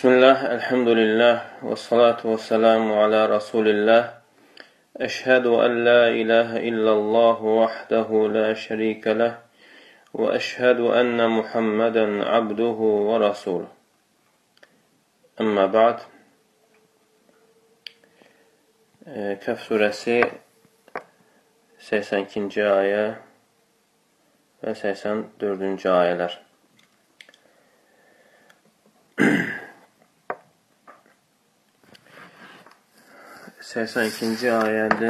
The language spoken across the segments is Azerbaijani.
Bismillah, elhamdülillah, və salatu və selamu alə Rasulillah. Əşhədu ən la ilahə illallah vəhdəhu la şərikə ləh və əşhədu ənnə Muhammədən abduhu və rasuluh. Əmmə ba'd. Kəf surəsi 82-ci ayə və 84-cü ayələr. 82-ci ayədə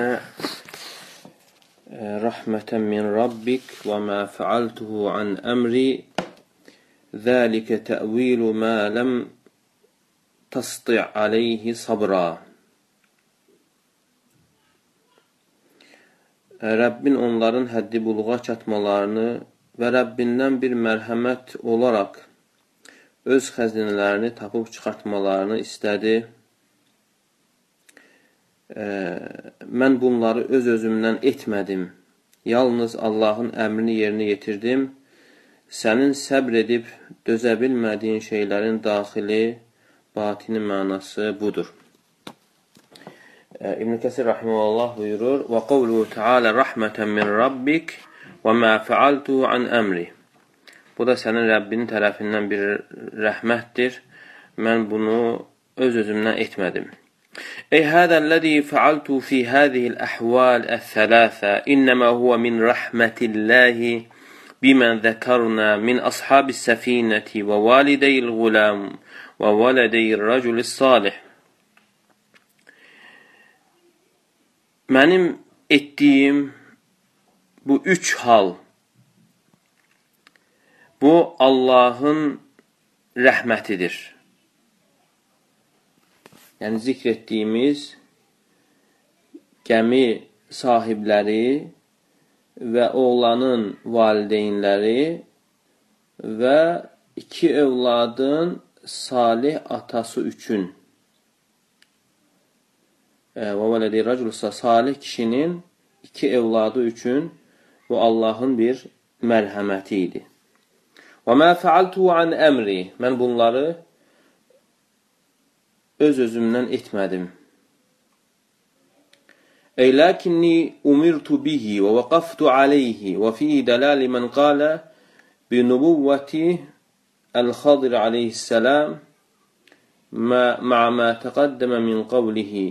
Rəhmətən min Rabbik və mə fəaltuhu an əmri zəlikə tə'vilu mə ləm təsti' aleyhi sabra. Rəbbin onların həddi buluğa çatmalarını və Rəbbindən bir mərhəmət olaraq öz xəzinələrini tapıb çıxartmalarını istədi. Mən bunları öz-özümdən etmədim. Yalnız Allahın əmrini yerinə yetirdim. Sənin səbr edib dözə bilmədiyin şeylərin daxili, batini mənası budur. İbn Kəsir rahimehullah buyurur: "Və qavluhu Teala rahmeten min Rabbik və ma fa'altuhu an əmri." Bu da sənin Rəbbinin tərəfindən bir rəhmətdir. Mən bunu öz-özümdən etmədim. Ey hədəl-ləzi fəaltu fi hədihil əhval əth-thələthə innəmə huvə min rəhmətilləhi bimən zəkərnə min ashabis səfinəti və valideyil gulam və valideyil rəculis salih. Mənim etdiyim bu üç hal, bu Allahın rəhmətidir. Yəni, zikr etdiyimiz gəmi sahibləri və oğlanın valideynləri və iki övladın salih atası üçün və vələdi rəculsa salih kişinin iki övladı üçün bu Allahın bir mərhəməti idi. Və mə fəaltu an əmri. Mən bunları öz-özümdən etmədim. Ey lakinni umirtu bihi və vəqaftu aleyhi və fihi dəlali mən qalə bi nubuvvəti əl-Xadir aleyhisselam ma'a mə təqəddəmə min qavlihi.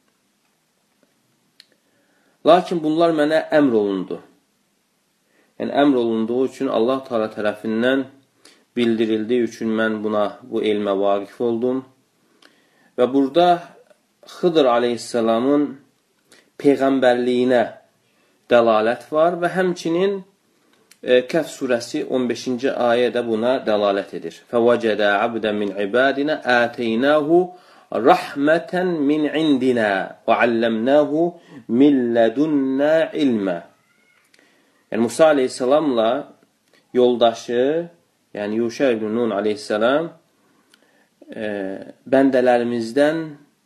Lakin bunlar mənə əmr olundu. Yəni, əmr olunduğu üçün Allah Teala tərəfindən bildirildiyi üçün mən bu elmə vaqif oldum. Və burada Xıdır aleyhisselamın peyğəmbərliyinə dəlalət var və həmçinin Kəf surəsi 15-ci ayə də buna dəlalət edir. Fəvəcədə abdən min ibadinə ətəynəhu rəhmətən min indinə və alləmnəhu min lədunnə ilmə. Yəni, Musa aleyhisselamla yoldaşı, yəni Yuşa ibn Nun aleyhisselam bəndələrimizdən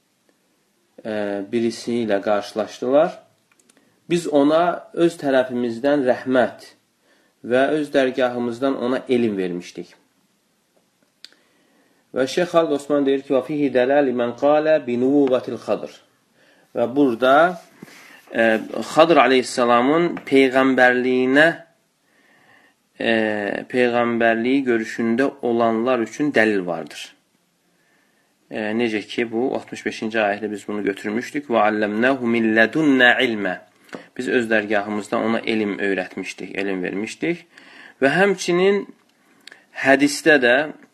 birisi ilə qarşılaşdılar. Biz ona öz tərəfimizdən rəhmət və öz dərgahımızdan ona elm vermişdik. Və Şeyx Xalid Osman deyir ki, وَفِهِ دَلَالِ مَنْ قَالَ بِنُوُوَةِ الْخَضْرِ. Və burada Xadır aleyhisselamın peyğəmbərliyi görüşündə olanlar üçün dəlil vardır. Necə ki, bu 65-ci ayətdə biz bunu götürmüşdük. وَعَلَّمْنَهُ مِنْ لَدُنَّا عِلْمَ. Biz öz dərgahımızdan ona elm öyrətmişdik, elm vermişdik. Və həmçinin hədisdə də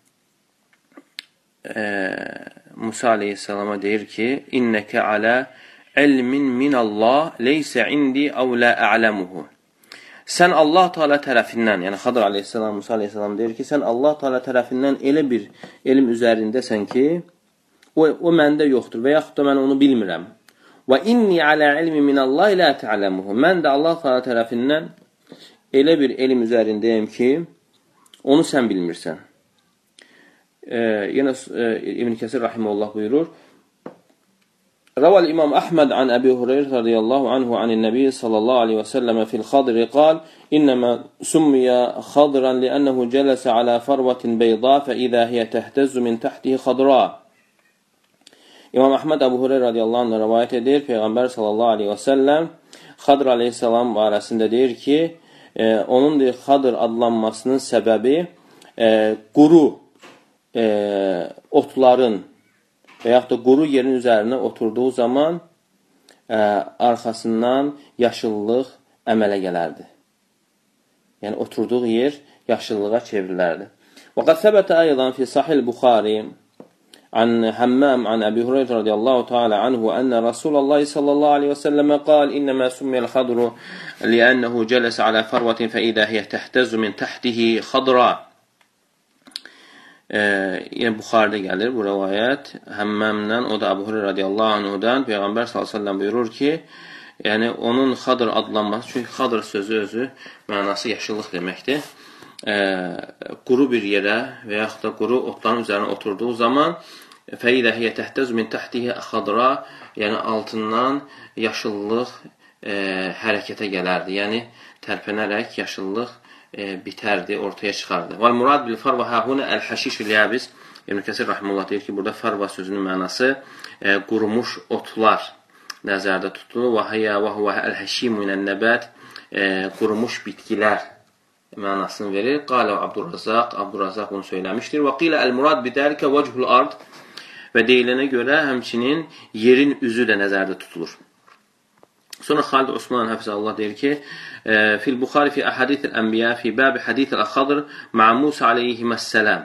Musa aleyhisselama deyir ki, İnnəkə alə ilmin minallah leysə indi əv lə a'ləmuhu. Sən Allah Teala tərəfindən, yəni Xadır aleyhisselam, Musa aleyhisselam deyir ki, sən Allah Teala tərəfindən elə bir elm üzərindəsən ki, o məndə yoxdur və yaxud da mən onu bilmirəm. Və inni alə ilmi minallah lə ta'ləmuhu. Mən də Allah Teala tərəfindən elə bir elm üzərindəyəm ki, onu sən bilmirsən. Yenə İbn Kəsir rahimehullah buyurur: روى الإمام أحمد عن أبي هريرة رضي الله عنه عن النبي صلى الله عليه وسلم في الخضر قال إنما سمي خضرا لأنه جلس على فروة بيضاء فإذا هي تهتز من تحته خضراء. İmam Ahmed Əbu Hureyra radiyallahu anh rivayət edir. Peyğəmbər sallallahu aleyhi və səlləm Xadr aleyhissalam barəsində deyir ki, onun Xadr adlanmasının səbəbi quru otların və yaxud da quru yerin üzərinə oturduğu zaman arxasından yaşıllıq əmələ gələrdi. Yəni, oturduğu yer yaşıllığa çevrilərdi. Və qad səbətə aydan fi sahih Buxari عن همام عن أبي هريرة رضي الله تعالى عنه أن رسول الله صلى الله عليه وسلم قال إنما سمي الخضر لأنه جلس على فروة فإذا هي تهتز من تحته خضراء. Yəni Buxarıda gəlir bu rivayət Həmmamdan, o da Əbu Hureyra radiyallahu anhudan Peyğəmbər sallallahu əleyhi və səlləm buyurur ki, yəni onun Xadr adlanması, çünki Xadr sözü özü mənası yaşıllıq deməkdir. Quru bir yerə və yaxud da quru otların üzərinə oturduğu zaman فَإِذَا هِيَ تَحْتَزُ مِنْ تَحْتِهِ خَضْرَا, yəni altından yaşıllıq hərəkətə gələrdi. Yəni tərpənərək yaşıllıq bitərdi, ortaya çıxardı. وَالْمُرَادْ بِالْفَرْوَ هَهُنَ الْحَشِيشُ الْيَابِسِ. İbn Kəsir rahimehullah deyir ki, burada farva sözünün mənası qurumuş otlar nəzərdə tutulur. وَهُوَ الْحَشِيمُ مِنَ النَّبَاتِ, qurumuş bitkilər mənasını verir. Qalə Abdurrazaq bunu söyləmişdir. Və qilə əl-murad bidəlikə vəchul ard, və deyilənə görə həmçinin yerin üzü də nəzərdə tutulur. Sonra Xalid Osman Həfizəllah deyir ki, fil Buxari fi əhadithil ənbiya fi bəbi hadithil Xadr ma'a Musa aleyhissalam.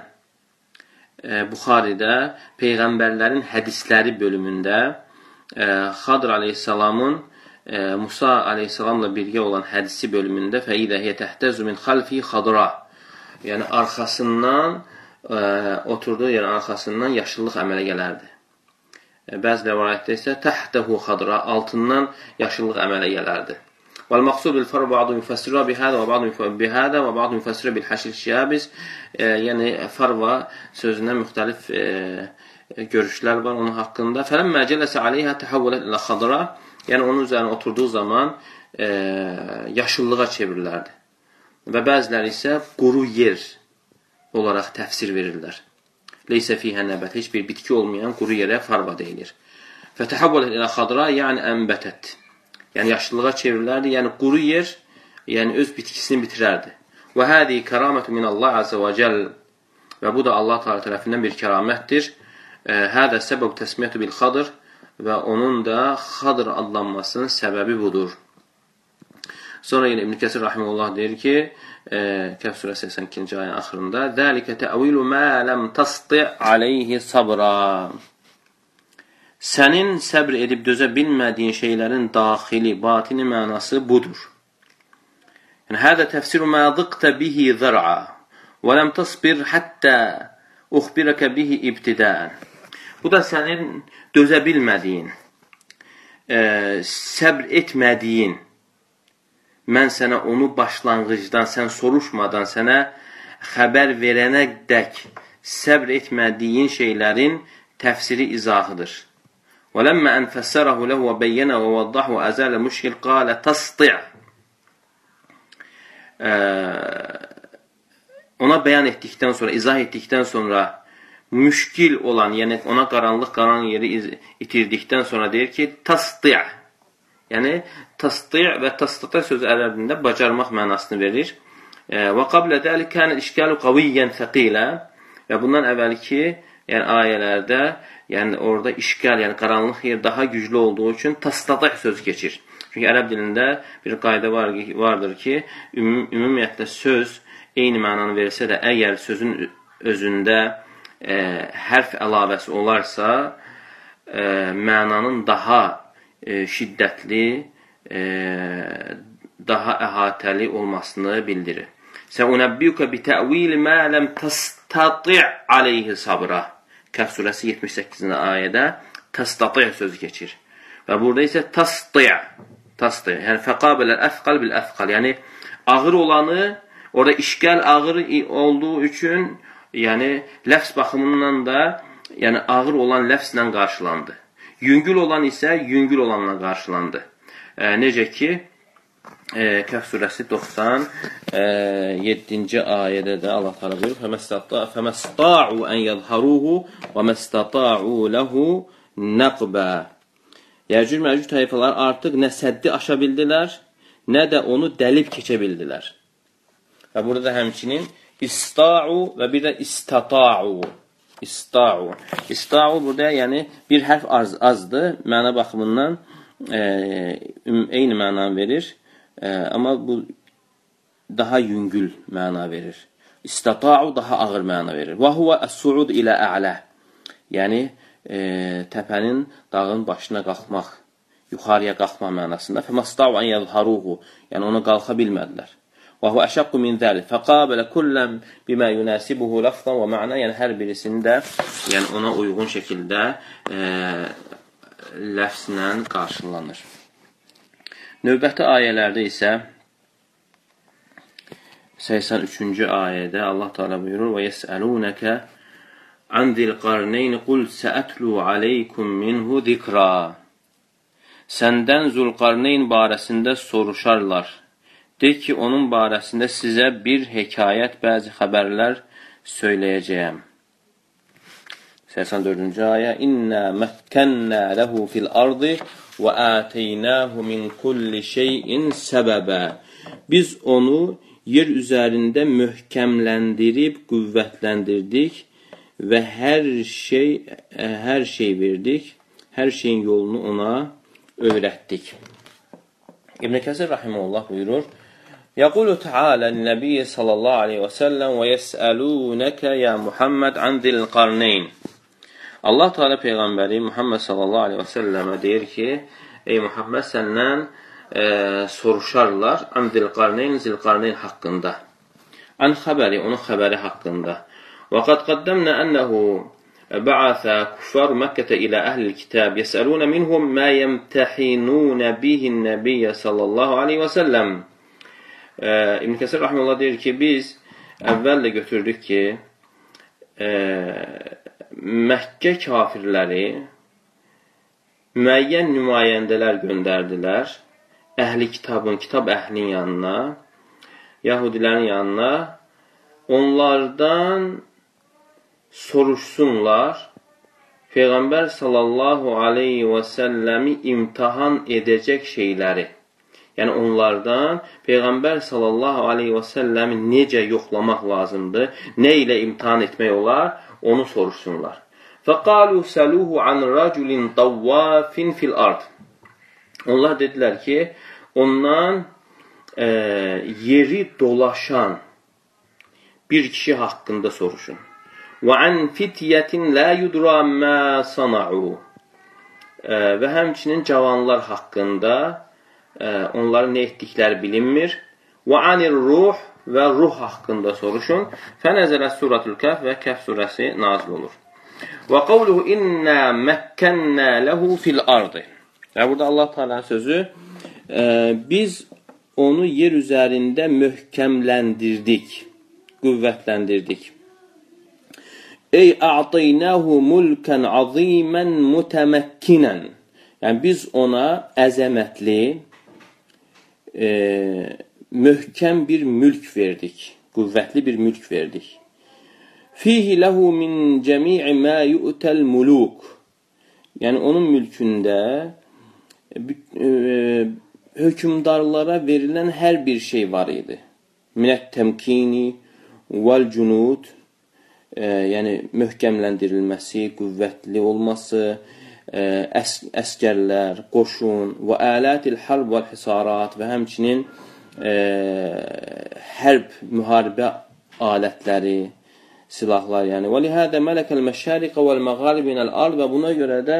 Buxaridə Peyğəmbərlərin hədisləri bölümündə Xadr aleyhissalamın Musa aleyhissalamla birgə olan hədisi bölümündə فَإِذَا هِيَ تَحْتَزُ مِنْ خَلْفِهِ خَضْرَا, yəni arxasından, oturduğu yerin arxasından yaşıllıq əmələ gələrdi. Bəzi rəvayətdə isə təhtəhu xadra, altından yaşıllıq əmələ gələrdi. وَالْمَقْصُودُ الْفَرْوَ بَعْضُ يُفَسِّرُ بِهَذَا وَبَعْضُ يُفَسِّرُ بِالْحَشِيشِ الشِّيَابِسِ. Yəni farva sözündə müxtəlif görüşlər var onun haqqında. فَلَمَّا جَلَسَ عَلَيْهَا تَحَوَّلَتْ إِلَى خَضْرَا, yəni onun üzərinə oturduğu zaman yaşıllığa çevrilərdi. Və bəziləri isə quru yer olaraq təfsir verirlər. Leysə fiyhə nəbət, heç bir bitki olmayan quru yerə farva deyilir. Fətəhəvvələt ilə xadra, yəni ənbətət, yəni yaşıllığa çevrilərdi, yəni quru yer, yəni öz bitkisini bitirərdi. Və hədi kəramətu minəllah azə və cəl, və bu da Allah Teala tərəfindən bir kəramətdir. Hədə səbəb təsmiyyətü bil xadr, və onun da Xadr adlanmasının səbəbi budur. Sonra yenə İbn Kəsir rahimehullah deyir ki, Kəhf surəsi 82-ci ayənin axırında "Zəlikə təvilu mə ləm təsti' aleyhi sabra." Sənin səbr edib dözə bilmədiyin şeylərin daxili, batini mənası budur. Yəni hədə təfsiru mə dıqtə bihi zər'a və ləm təsbir həttə uxbirəkə bihi ibtidən. Bu da sənin dözə bilmədiyin, səbr etmədiyin, mən sənə onu başlanğıcdan, sən soruşmadan sənə xəbər verənə dək səbr etmədiyin şeylərin təfsiri izahıdır. وَلَمَّا أَنْ فَسَّرَهُ لَهُ وَبَيَّنَ وَوَضَّحُ وَأَزَالَ مُشْكِلْ قَالَ تَسْطِعْ. Ona bəyan etdikdən sonra, izah etdikdən sonra müşkil olan, yəni ona qaranlıq yeri itirdikdən sonra deyir ki, tasdi'. Yəni, tasdi' və tasdi' sözü ərəbində bacarmaq mənasını verir. Və qablə dəli kənə işgəlu qaviyyən fəqilə. Və bundan əvvəlki yəni, ayələrdə, yəni orada işgal, yəni qaranlıq yer daha güclü olduğu üçün tasdi' sözü keçir. Çünki ərəb dilində bir qayda vardır ki, ümumiyyətlə söz eyni mənanı versə də, əgər sözün özündə hərf əlavəsi olarsa, mənanın daha şiddətli, daha əhatəli olmasını bildirir. Səunəbbiyukə bitəvil mə ləm təstati' aleyhi sabra. Kəhf surəsi 78-ci ayədə təstati' sözü keçir. Və burada isə tasdi', yəni fəqabələ əfqal bil əfqal, yəni ağır olanı, orada işgal ağır olduğu üçün, yəni ləfz baxımından da yəni ağır olan ləfzlə qarşılandı. Yüngül olan isə yüngül olanla qarşılandı. Necə ki, Kəhf surəsi 97-ci ayədə də Allah təala buyurur: "Fəməsta'u an yəzharuhu və məstata'u lehu naqba." Yəcüc Məcüc tayfalar artıq nə səddi aşa bildilər, nə də onu dəlib keçə bildilər. Və burada da həmçinin ista'u və bir də istata'u. İsta'u. İsta'u burada yəni bir hərf azdır, məna baxımından eyni məna verir. Amma bu daha yüngül məna verir. İstata'u daha ağır məna verir. Və huvə əs-su'ud ilə a'lə. Yəni, təpənin, dağın başına qalxmaq, yuxarıya qalxmaq mənasında. Fəməsta'u an yəzharuhu. Yəni, ona qalxa bilmədilər. Və huvə əşəqqu min zəli. Fəqabələ kulləm bimə yunəsibuhu lafzan və mə'na. Yəni, hər birisində yəni, ona uyğun şəkildə ləfzlə qarşılanır. Növbəti ayələrdə isə 83-cü ayədə Allah Teala buyurur: "Və yes'alunaka an zil-qarneyn qul sa'atlu alaykum minhu zikra." Səndən Zülqarneyn barəsində soruşarlar. De ki, onun barəsində sizə bir hekayət, bəzi xəbərlər söyləyəcəyəm. 84-cü ayə: "İnna makkanna lahu fil ardı və ateynahu min kulli şeyin səbəbə." Biz onu yer üzərində möhkəmləndirib, qüvvətləndirdik və hər şey verdik, hər şeyin yolunu ona öyrətdik. İbn Kəsir rahimehullah buyurur: "Yaqulu Teala Nəbiyyə sallallahu aleyhi və səlləm və yes'alunaka ya Muhammed an zil-qarneyn." Allah Teala peyğəmbəri Muhammed sallallahu aleyhi və səlləmə deyir ki, ey Muhammed, səndən soruşarlar an zil-qarneyn, zil-qarneyn haqqında. An xəbəri, onun xəbəri haqqında. Və qad qaddəmnə ənəhu ba'atha kuffar Məkkətə ilə əhlil kitab yes'aluna minhum ma yemtahinuna bihin Nəbiyyə sallallahu aleyhi və səlləm. İbn Kəsir rahimehullah deyir ki, biz əvvəl də götürdük ki, Məkkə kafirləri müəyyən nümayəndələr göndərdilər əhli kitabın, kitab əhlinin yanına, Yahudilərin yanına, onlardan soruşsunlar, Peyğəmbər sallallahu aleyhi və səlləmi imtihan edəcək şeyləri. Yəni onlardan Peyğəmbər sallallahu aleyhi və səlləmi necə yoxlamaq lazımdır, nə ilə imtihan etmək olar, onu soruşsunlar. Fəqalu səluhu an raculin tawwafin fil ard. Onlar dedilər ki, ondan yeri dolaşan bir kişi haqqında soruşun. Və an fityetin la yudra ma sana'u. Və həmçinin cavanlar haqqında onların nə etdikləri bilinmir. Və anir ruh və ruh haqqında soruşun. Fənəzələ suratul Kəhf və Kəhf surəsi nazil olur. Və qavluhu inna məkkənnə ləhu fil ardı. Və burada Allah Teala'nın sözü, biz onu yer üzərində möhkəmləndirdik, qüvvətləndirdik. Ey a'taynahu mulkan azimən mütəməkkinən. Yəni biz ona əzəmətli, möhkəm bir mülk verdik, qüvvətli bir mülk verdik. Fihi ləhu min cəmi'i mə yu'təl muluk. Yəni onun mülkündə hökümdarlara verilən hər bir şey var idi. Minət təmkini vəl cunud, yəni möhkəmləndirilməsi, qüvvətli olması, əskərlər, qoşun və əlatil harb vəl hisarat və həmçinin hərb, müharibə alətləri, silahlar, yəni. Və lihədə mələkəl məşəriqə vəl məğalibinəl ard və buna görə də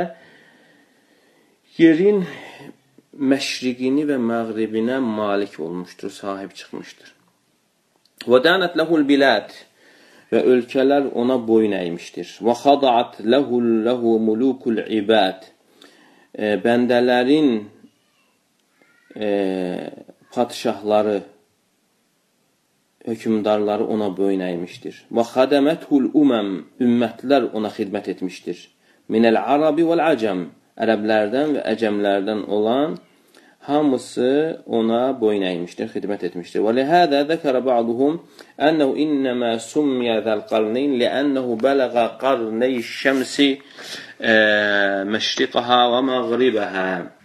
yerin məşriqini və məğribinə malik olmuşdur, sahib çıxmışdır. Və dənət ləhul bilad və ölkələr ona boyun əymişdir. Və xadaat ləhu mulukul ibad. Bəndələrin padişahları, hökümdarları ona boyun əymişdir. Və xadəməthul ümmətlər ona xidmət etmişdir. Minəl arabi vəl acəm. ərəblərdən və əcəmlərdən olan hamısı ona boyun əymişdir, xidmət etmişdir. Və lihədə zəkərə ba'duhum ənəhu innəmə summiyə zəl-qarneyn li'ənəhu bələğə qarney şəmsi məşriqəhə və məğribəhə.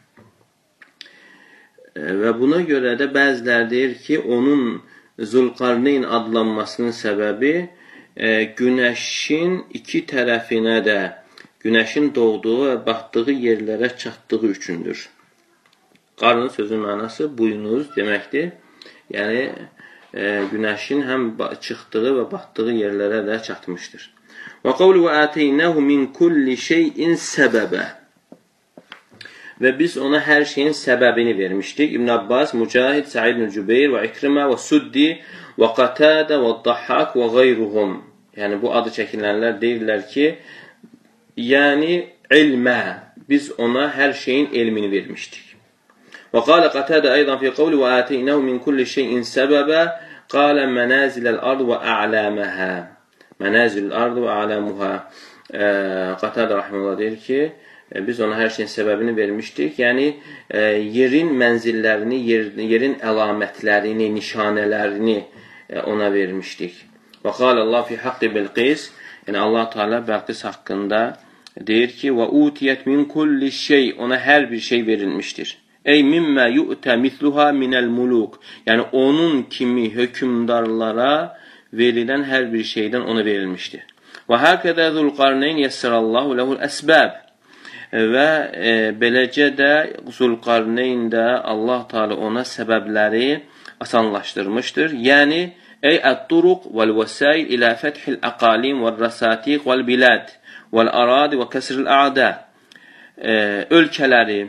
Və buna görə də bəzilər deyir ki, onun Zülqarneyn adlanmasının səbəbi günəşin iki tərəfinə də, günəşin doğduğu və batdığı yerlərə çatdığı üçündür. Qarın sözün mənası buynuz deməkdir. Yəni, günəşin həm çıxdığı və batdığı yerlərə də çatmışdır. Və qavlu və ətəynəhu min kulli şeyin səbəbə. Və biz ona hər şeyin səbəbini vermişdik. İbn Abbas, Mücahid, Sa'id ibn Cübeyr və İkrimə və Suddi və Qatadə və Dahhak və qeyruhum. Yəni, bu adı çəkilənlər deyirlər ki, yəni ilmə, biz ona hər şeyin elmini vermişdik. Və qalə Qatadə aydan fi qavli və ətəynəhu min kulli şeyin səbəbə qalə mənəziləl ard və a'ləməhə. Mənəzilül ard və a'ləmuhə. Qatadə rahmanullah deyir ki, biz ona hər şeyin səbəbini vermişdik. Yəni, yerin mənzillərini, yerin əlamətlərini, nişanələrini ona vermişdik. Və qalə Allah fi haqqi Bilqis. Yəni, Allah Teala Bilqis haqqında deyir ki, və utiyyət min kulli şey, ona hər bir şey verilmişdir. Ey mimmə yu'tə misluha minəl muluk. Yəni, onun kimi hökümdarlara verilən hər bir şeydən ona verilmişdir. Və həqədə Zülqarneyn yəssərallahu ləhul əsbəb. Və beləcə də Zülqarneyn də Allah Teala ona səbəbləri asanlaşdırmışdır. Yəni, ey ət-turuq vəl-vəsail ilə fəthil əqalim vəl-rəsatiq vəl-bilad vəl-aradi və kəsril ə'də. Ölkələri,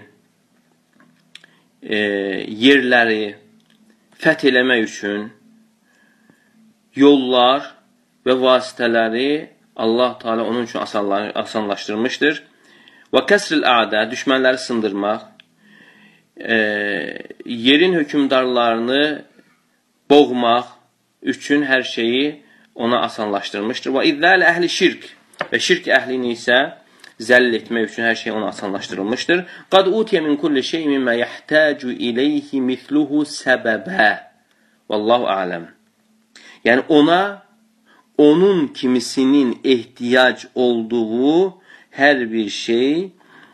yerləri fəth eləmək üçün yollar və vasitələri Allah Teala onun üçün asanlaşdırmışdır. Və kəsril ə'də, düşmənləri sındırmaq, yerin hökümdarlarını boğmaq üçün hər şeyi ona asanlaşdırmışdır. Və izzəl əhli şirk və şirk əhlini isə zəll etmək üçün hər şey ona asanlaşdırılmışdır. Qad utiyə min kulli şey mimmə yəhtəcu iləyhi misluhu səbəbə. Vallahu ələm. Yəni, ona onun kimisinin ehtiyac olduğu hər bir şey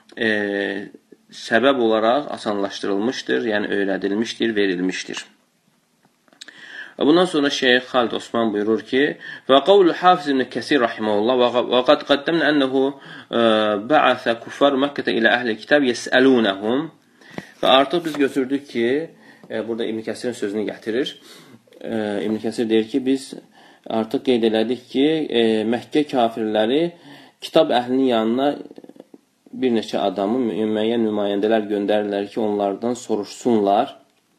səbəb olaraq asanlaşdırılmışdır, yəni öyrədilmişdir, verilmişdir. Bundan sonra Şeyx Xalid Osman buyurur ki, və qavlu Hafiz ibn Kəsir rahiməhullah və qad qaddəmnə ənəhu bə'əsə kuffar Məkkətə ilə əhli kitab yəsəlunəhum. Və artıq biz götürdük ki, burada İbn Kəsirin sözünü gətirir. İbn Kəsir deyir ki, biz artıq qeyd elədik ki, Məkkə kafirləri kitab əhlinin yanına bir neçə adamı, müəyyən nümayəndələr göndərirlər ki, onlardan soruşsunlar.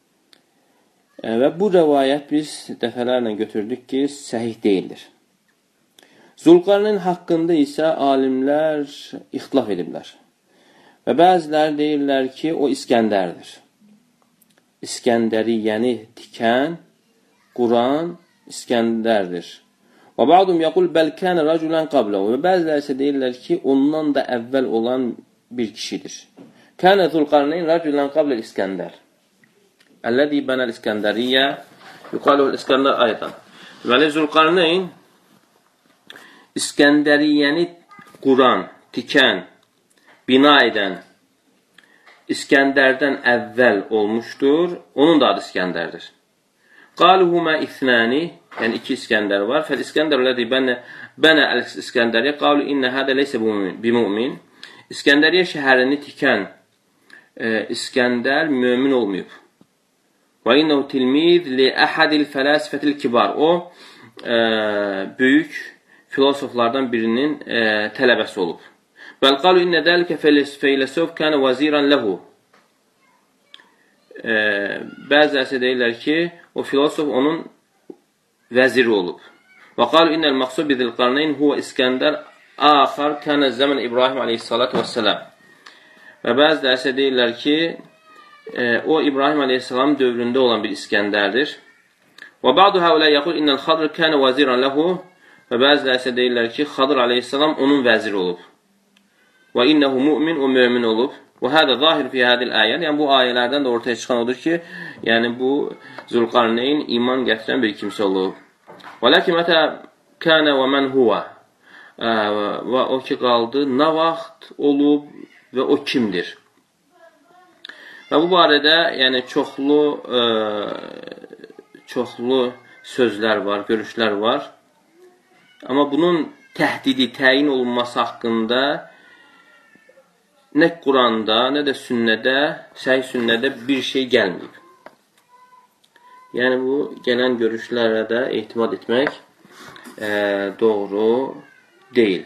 Və bu rəvayət biz dəfələrlə götürdük ki, səhih deyildir. Zülqarneyn haqqında isə alimlər ixtilaf ediblər. Və bəziləri deyirlər ki, o İskəndərdir. İskəndəriyyəni tikən, quran İskəndərdir. Və ba'dum yəqul bəl kənə rəculən qabləhu. Və bəziləri isə deyirlər ki, ondan da əvvəl olan bir kişidir. Kənə Zülqarneyn rəculən qablə İskəndər. Əlləzi bənəl İskəndəriyyə yuqaluhu İskəndər aydan. Deməli, Zülqarneyn İskəndəriyyəni quran, tikən, bina edən İskəndərdən əvvəl olmuşdur. Onun da adı İskəndərdir. Qaluhumə ithnəni, yəni iki İskəndər var. Fəl İskəndər ləzi bənə əl-İskəndəriyyə qalu innə hədə leysə bimumin. İskəndəriyyə şəhərini tikən İskəndər mömin olmayıb. Və innəhu tilmid li əhədil fələsifətil kibar. O, böyük filosoflardan birinin tələbəsi olub. Bəl qalu innə dəlikə feyləsof kənə vəzirən ləhu. Bəzilərsə deyirlər ki, o filosof onun vəziri olub. Və qalu innəl məqsud bi Zülqarneyn huvə İskəndər axar kənə zəmən İbrahim aleyhissalatu vəssələm. Və bəzilərsə deyirlər ki, o İbrahim aleyhissalam dövründə olan bir İskəndərdir. Və ba'du həulə yəqul innəl Xadr kənə vəzirən ləhu. Və bəziləri isə deyirlər ki, Xadr aleyhissalam onun vəziri olub. və innəhu mu'min, o mömin olub. Və hədə zahir fi hədil ayələr. Yəni, bu ayələrdən də ortaya çıxan odur ki, yəni bu Zülqarneyn iman gətirən bir kimsə olub. Və ləkin mətə kənə və mən huvə. Və o ki qaldı, nə vaxt olub və o kimdir? Və bu barədə yəni çoxlu sözlər var, görüşlər var. Amma bunun təhdidi, təyin olunması haqqında nə Quranda, nə də sünnədə, səhih sünnədə bir şey gəlməyib. Yəni, bu gələn görüşlərə də etimad etmək doğru deyil.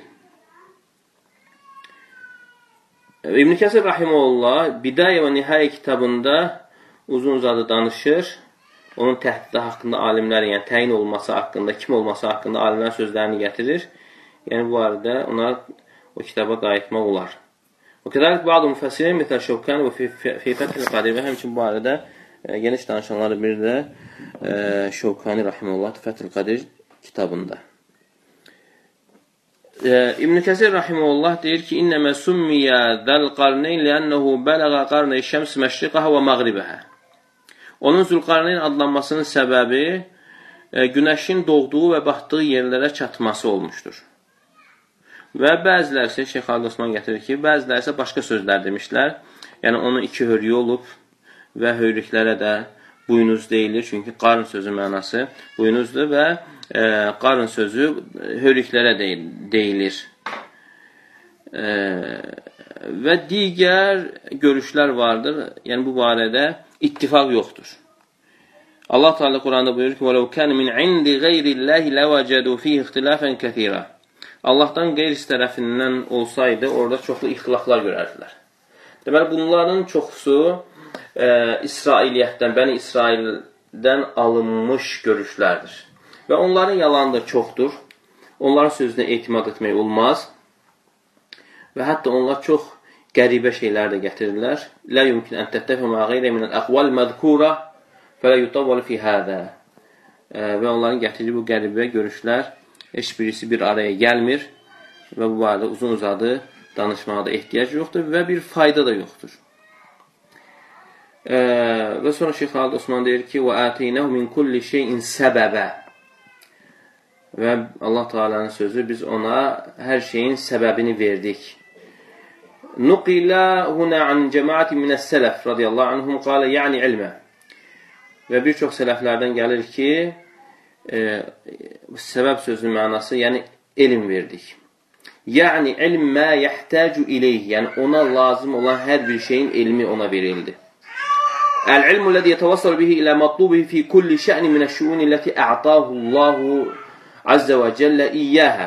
İbn Kəsir Rahimullah Bidayə və Nihayə kitabında uzun-uzadı danışır. Onun təhdidi haqqında alimlərin, yəni təyin olması haqqında, kim olması haqqında alimlərin sözlərini gətirir. Yəni, bu arada ona o kitaba qayıtmaq olar. O qədəlik bazı müfəssirin məsəl Şövkani və fi Fəthül Qadir və həmçinin bu arada geniş danışanları bir də Şövkani Rahimullah Fəthül Qadir kitabında. İbn Kəsir Rahimullah deyir ki, İnnəmə summiyə zəl-qarneyn liənnəhu bələğə qarney şəms məşriqəhə və məğribəhə. Onun Zülqarneyn adlanmasının səbəbi günəşin doğduğu və batdığı yerlərə çatması olmuşdur. Və bəziləri isə, Şeyx Xalid Osman gətirir ki, bəziləri isə başqa sözlər demişlər. Yəni, onun iki hörüyü olub və hörüklərə də buynuz deyilir. Çünki qarın sözü mənası buynuzdur və qarın sözü hörüklərə deyilir. Və digər görüşlər vardır. Yəni, bu barədə ittifaq yoxdur. Allah Teala Quranda buyurur ki, وَلَوْ كَانَ مِنْ عِنْدِ غَيْرِ اللَّهِ لَوَجَدُوا فِيهِ اخْتِلَافًا كَثِيرًا. Allahdan qeyris tərəfindən olsaydı, orada çoxlu ixtilaflar görərdilər. Deməli, bunların çoxusu İsrailiyyətdən, Bəni İsraildən alınmış görüşlərdir. Və onların yalanı da çoxdur. Onların sözünə etimad etmək olmaz. Və hətta onlar çox qəribə şeylər də gətirirlər. Lə yumkin ən təttəfə mə qeyrə minəl əqval məzkura fələ yutavvalı fi hədə. Və onların gətirdiyi bu qəribə görüşlər heç birisi bir araya gəlmir və bu barədə uzun-uzadı danışmağa da ehtiyac yoxdur və bir fayda da yoxdur. Və sonra Şeyx Xalid Osman deyir ki, وَآتَيْنَهُ مِنْ كُلِّ شَيْءٍ سَبَبًا. Və Allah Teala'nın sözü, biz ona hər şeyin səbəbini verdik. نُقِلَ هُنَا عَنْ جَمَاعَةٍ مِنَ السَّلَفِ radiyallahu anhum قَالَ يَعْنِ عِلْمًا. Və bir çox sələflərdən gəlir ki, səbəb sözünün mənası, yəni elm verdik. Yəni ilm mə yəhtacu ileyh, yəni ona lazım olan hər bir şeyin elmi ona verildi. Əl-ilmu ləzi yətəvassal bihi ilə matlubihi fi kulli şə'ni minəş-şuuni ləti ə'tahu Allahu azza və cəllə iyyəhə.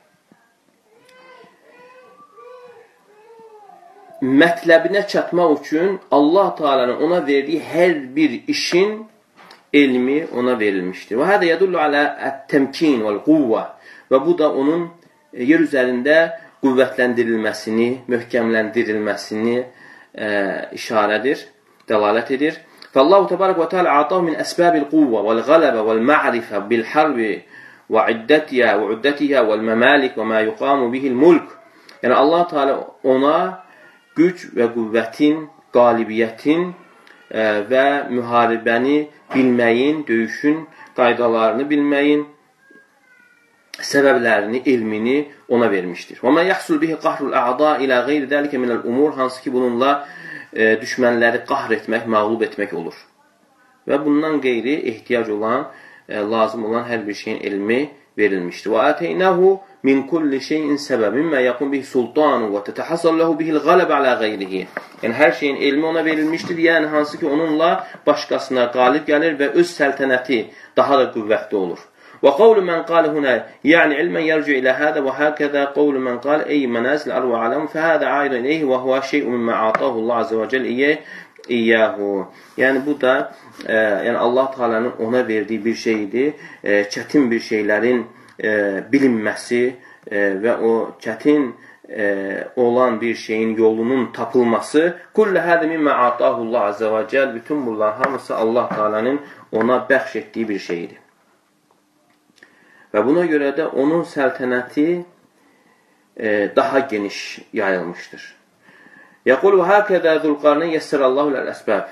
Mətləbinə çatmaq üçün Allah Teala'nın ona verdiyi hər bir işin elmi ona verilmişdir. Və hədə yədullu alə ət-təmkin vəl-quvvə. Və bu da onun yer üzərində qüvvətləndirilməsini, möhkəmləndirilməsini işarədir, dəlalət edir. Fəllahu təbarək və teala atahu min əsbəbil quvvə vəl-qələbə vəl-ma'rifə bil-hərbi və iddətiyyə vəl-məməlik və mə yuqamu bihil-mulk. Yəni Allah Teala ona güc və qüvvətin, qalibiyyətin və müharibəni bilməyin, döyüşün qaydalarını bilməyin, səbəblərini, elmini ona vermişdir. Və mə yəhsul bihi qahrul ə'da ilə qeyri dəlikə minəl umur, hansı ki bununla düşmənləri qahr etmək, məğlub etmək olur. Və bundan qeyri ehtiyac olan, lazım olan hər bir şeyin elmi verilmişdir. Və ətəynəhu min kulli şeyin səbəb, mimmə yəqum bihi sultanu və tətəhəsəlləhu bihil qələb alə qeyrihi. Yəni, hər şeyin elmi ona verilmişdir, yəni hansı ki onunla başqasına qalib gəlir və öz səltənəti daha da qüvvətli olur. Və qavlu mən qalə hünə, yəni ilmən yərcü ilə hədə və həkədə qavlu mən qalə, ey mənəzil arvə aləmu, fəhədə ayrı iləyhi və huvə şey'u mimmə atahu Allah azə və cəl iyyəhu. Yəni, bu da yəni Allah Teala'nın ona verdiyi bir şeydir, çətin bir şeylərin bilinməsi və o çətin olan bir şeyin yolunun tapılması. Kullə hədə mimmə atahu Allah azə və cəl, bütün bunlar hamısı Allah Teala'nın ona bəxş etdiyi bir şeydir. Və buna görə də onun səltənəti daha geniş yayılmışdır. Yəqul və hakədə Zülqarneyn yəssərəllahu ləl-əsbəb.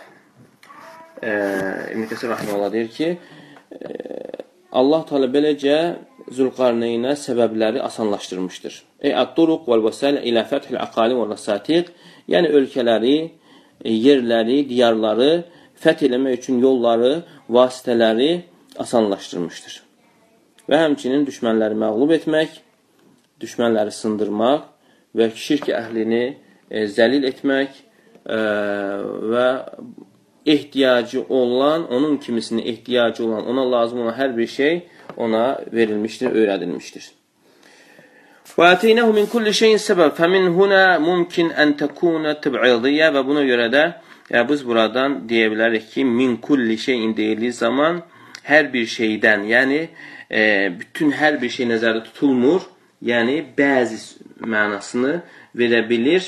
İbn Kəsir rahimehullah deyir ki, Allah Teala beləcə Zülqarneynə səbəbləri asanlaşdırmışdır. Ət-turuq vəl-vəsail ilə fəthil aqalim və rasatiq, yəni ölkələri, yerləri, diyarları fəth eləmək üçün yolları, vasitələri asanlaşdırmışdır. Və həmçinin düşmənləri məğlub etmək, düşmənləri sındırmaq və şirk əhlini zəlil etmək və ehtiyacı olan, onun kimisinin ehtiyacı olan, ona lazım olan hər bir şey ona verilmişdir, öyrədilmişdir. وَاَتَيْنَهُ مِنْ كُلِّ شَيْءٍ سَبَبٍ فَمِنْ هُنَا مُمْكِنْ أَنْ تَكُونَ تَبْعِضِيَّ Və buna görə də biz buradan deyə bilərik ki, min kulli şeyin deyildiği zaman hər bir şeydən, yəni bütün hər bir şey nəzərdə tutulmur, yəni bəzi mənasını verə bilir.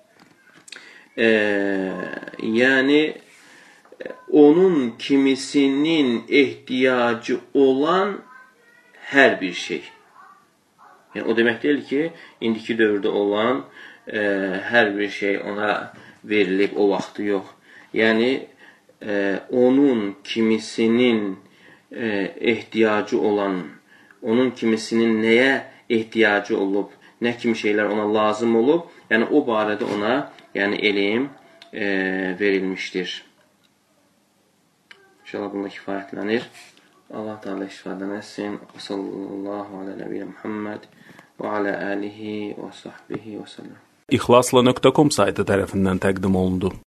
Yəni onun kimisinin ehtiyacı olan hər bir şey. Yəni, o demək deyil ki, indiki dövrdə olan hər bir şey ona verilib, o vaxtı yox. Yəni, onun kimisinin ehtiyacı olan, onun kimisinin nəyə ehtiyacı olub, nə kimi şeylər ona lazım olub, yəni o barədə ona elm verilmişdir. İnşallah bunda kifayətlənir. Allah Teala istifadə etsin. Sallallahu ala nəbiyyə Muhammed və alə alihi və sahbihi və səlləm. İxlasla.com saytı tərəfindən təqdim olundu.